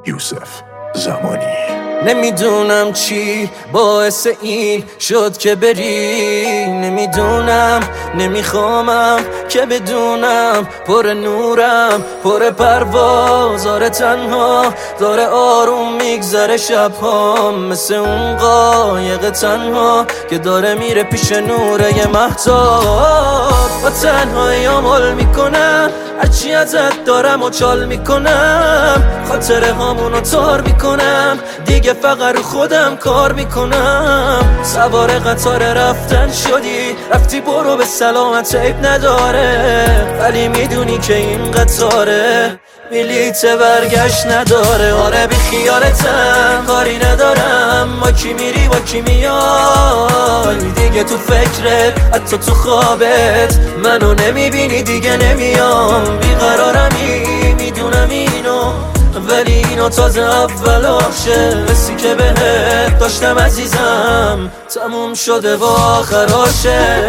یوسف زمانی. نمیدونم چی باعث این شد که بری، نمیدونم نمیخوامم که بدونم پر نورم پر پرواز، آره تنها داره آروم میگذره شبهام، مثل اون قایق تنها که داره میره پیش نوره ی مهتاب. با تنهایی عمل میکنم هرچی ازت دارم و چال میکنم، خاطره هامونو تار میکنم، دیگه فقط رو خودم کار میکنم. سوار قطار رفتن شدی، رفتی برو به سلامت، عیب نداره، ولی میدونی که این قطاره بلیت برگشت نداره. آره بی خیالتم کاری ندارم، با کی میری با کی میای، دیگه تو فکرت حتی تو خوابت منو نمیبینی، دیگه نمیام. بیقرارمی میدونم اینو، ولی اینو تازه اولاشه، حسی که بهت داشتم عزیزم تموم شده و آخراشه.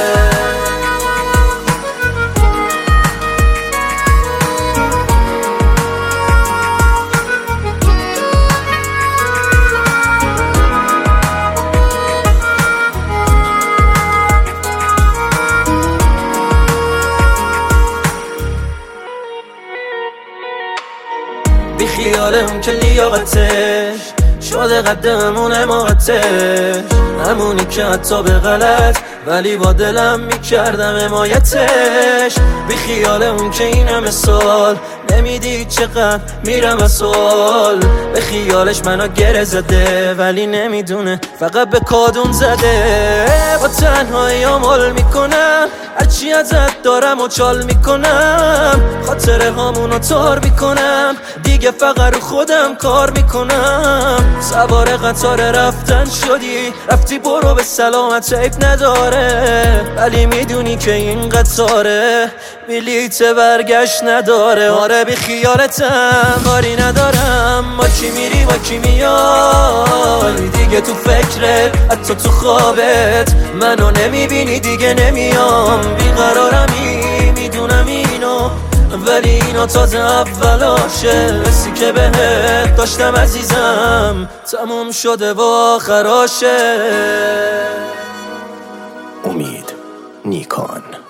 بی خیال اون که لیاقتش شده قدمون حماقتش، همونی که حتی به غلط ولی با دلم میکردم حمایتش. بی خیال اون که این همه سال نمیدید چقدر میرم از سوال، به خیالش منو گره زده ولی نمیدونه فقط به کادون زده. با تنهایی عمل میکنم هرچی ازت دارم و چال میکنم، خاطره هامونو تار میکنم، دیگه فقط رو خودم کار میکنم. سوار قطار رفتن شدی، رفتی برو به سلامت، عیب نداره، ولی میدونی که این قطاره بلیت برگشت نداره. آره بی خیالتم کاری ندارم، با کی میری با کی میای، دیگه تو فکرت حتی تو خوابت منو نمیبینی، دیگه نمیام. بیقرارمی میدونم اینو، ولی اینو تازه اولاشه، حسی که بهت داشتم عزیزم تموم شده و آخراشه. امید نیکان.